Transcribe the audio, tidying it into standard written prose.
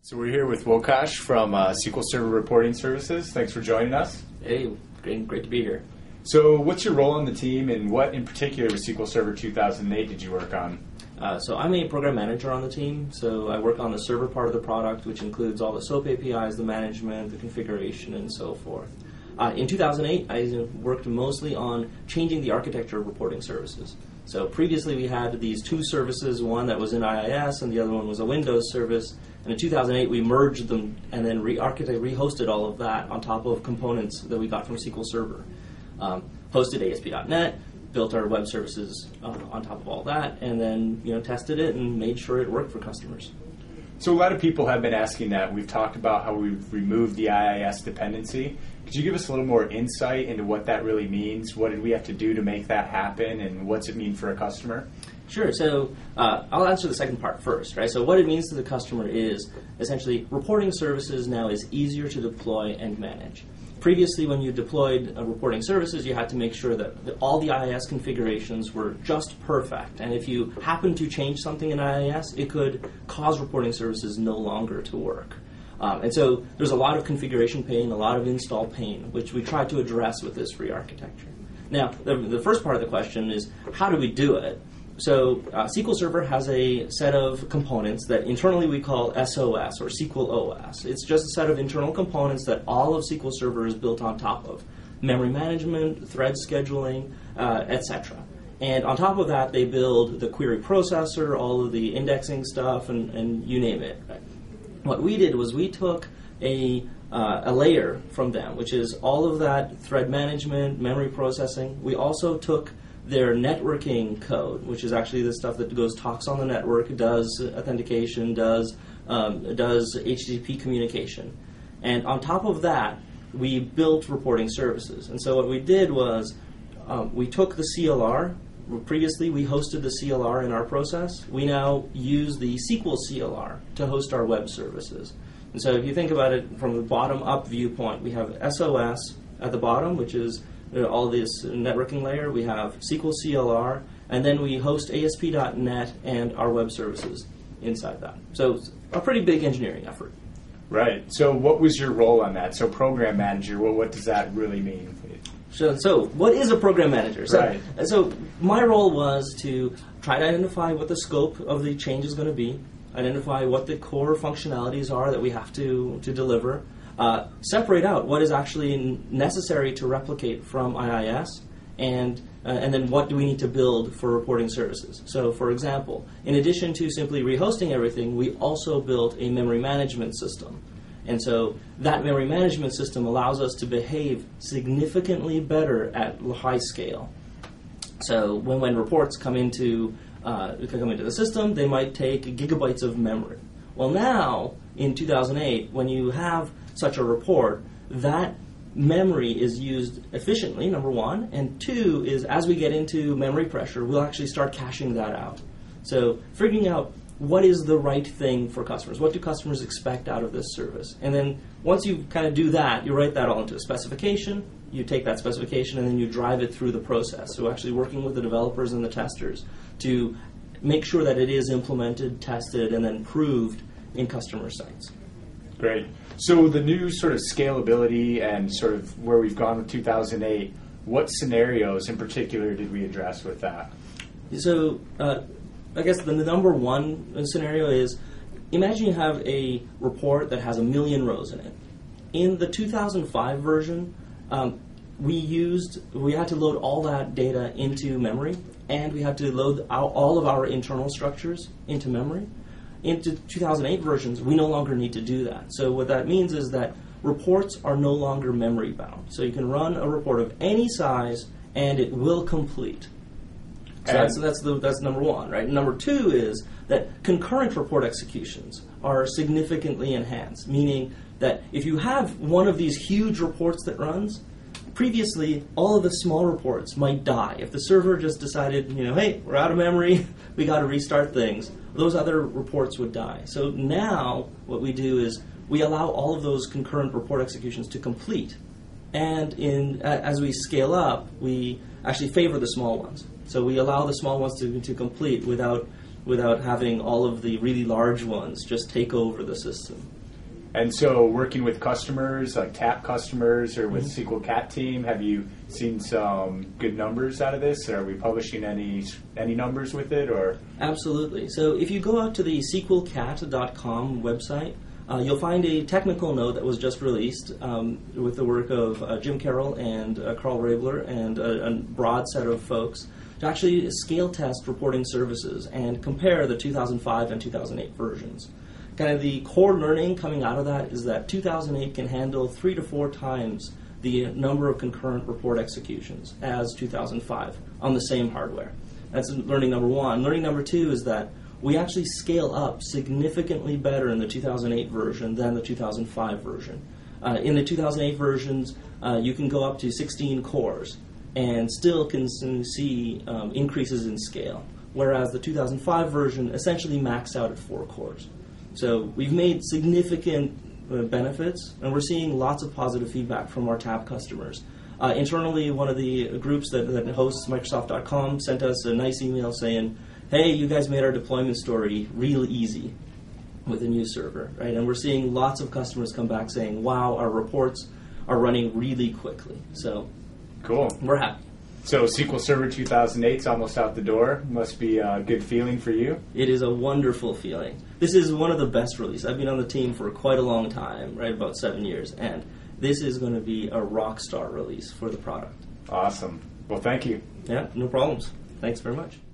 So we're here with Wokash from SQL Server Reporting Services. Thanks for joining us. Hey, great to be here. So what's your role on the team, and what in particular with SQL Server 2008 did you work on? So I'm a program manager on the team, so I work on the server part of the product, which includes all the SOAP APIs, the management, the configuration, and so forth. In 2008, I worked mostly on changing the architecture of reporting services. So previously we had these two services, one that was in IIS and the other one was a Windows service. And in 2008 we merged them and then rehosted all of that on top of components that we got from SQL Server. Hosted ASP.NET, built our web services on top of all that, and then tested it and made sure it worked for customers. So a lot of people have been asking that. We've talked about how we've removed the IIS dependency. Could you give us a little more insight into what that really means? What did we have to do to make that happen, and what's it mean for a customer? Sure. So I'll answer the second part first, right? So what it means to the customer is essentially reporting services now is easier to deploy and manage. Previously, when you deployed reporting services, you had to make sure that all the IIS configurations were just perfect. And if you happened to change something in IIS, it could cause reporting services no longer to work. And so there's a lot of configuration pain, a lot of install pain, which we tried to address with this re-architecture. Now, the first part of the question is, how do we do it? So SQL Server has a set of components that internally we call SOS, or SQL OS. It's just a set of internal components that all of SQL Server is built on top of. Memory management, thread scheduling, etc. And on top of that, they build the query processor, all of the indexing stuff, and you name it. Right? What we did was we took a layer from them, which is all of that thread management, memory processing. We also took their networking code, which is actually the stuff that talks on the network, does authentication, does HTTP communication. And on top of that, we built reporting services. And so what we did was we took the CLR. Previously, we hosted the CLR in our process. We now use the SQL CLR to host our web services. And so if you think about it from the bottom-up viewpoint, we have SOS at the bottom, which is all this networking layer. We have SQL CLR, and then we host ASP.NET and our web services inside that. So it's a pretty big engineering effort. Right. So what was your role on that? So program manager, well, what does that really mean? So what is a program manager? So my role was to try to identify what the scope of the change is going to be, identify what the core functionalities are that we have to deliver, separate out what is actually necessary to replicate from IIS, and then what do we need to build for reporting services. So, for example, in addition to simply rehosting everything, we also built a memory management system. And so that memory management system allows us to behave significantly better at high scale. So when reports come into the system, they might take gigabytes of memory. Well, now, in 2008, when you have such a report, that memory is used efficiently, number one, and two is as we get into memory pressure, we'll actually start caching that out. So figuring out what is the right thing for customers, what do customers expect out of this service, and then once you kind of do that, you write that all into a specification, you take that specification and then you drive it through the process. So actually working with the developers and the testers to make sure that it is implemented, tested, and then proved in customer sites. Great. So the new sort of scalability and sort of where we've gone with 2008, what scenarios in particular did we address with that? So I guess the number one scenario is, imagine you have a report that has 1 million rows in it. In the 2005 version, we had to load all that data into memory, and we had to load all of our internal structures into memory. Into 2008 versions, we no longer need to do that. So what that means is that reports are no longer memory bound. So you can run a report of any size, and it will complete. So that's number one, right? Number two is that concurrent report executions are significantly enhanced, meaning that if you have one of these huge reports that runs, previously all of the small reports might die. If the server just decided, hey, we're out of memory, we got to restart things, those other reports would die. So now what we do is we allow all of those concurrent report executions to complete. And as we scale up, we actually favor the small ones. So we allow the small ones to complete without without having all of the really large ones just take over the system. And so working with customers, like TAP customers or with SQL Cat team, have you seen some good numbers out of this? Are we publishing any numbers with it? Or Absolutely. So if you go out to the SQLCat.com website, you'll find a technical note that was just released with the work of Jim Carroll and Carl Rabler and a broad set of folks to actually scale test reporting services and compare the 2005 and 2008 versions. Kind of the core learning coming out of that is that 2008 can handle 3 to 4 times the number of concurrent report executions as 2005 on the same hardware. That's learning number one. Learning number two is that we actually scale up significantly better in the 2008 version than the 2005 version. In the 2008 versions, you can go up to 16 cores and still can see increases in scale, whereas the 2005 version essentially maxed out at 4 cores. So we've made significant benefits, and we're seeing lots of positive feedback from our TAP customers. Internally, one of the groups that hosts Microsoft.com sent us a nice email saying, hey, you guys made our deployment story real easy with a new server, right? And we're seeing lots of customers come back saying, wow, our reports are running really quickly. So cool. We're happy. So SQL Server 2008 is almost out the door. Must be a good feeling for you. It is a wonderful feeling. This is one of the best releases. I've been on the team for quite a long time, right, about 7 years, and this is going to be a rock star release for the product. Awesome. Well, thank you. Yeah, no problems. Thanks very much.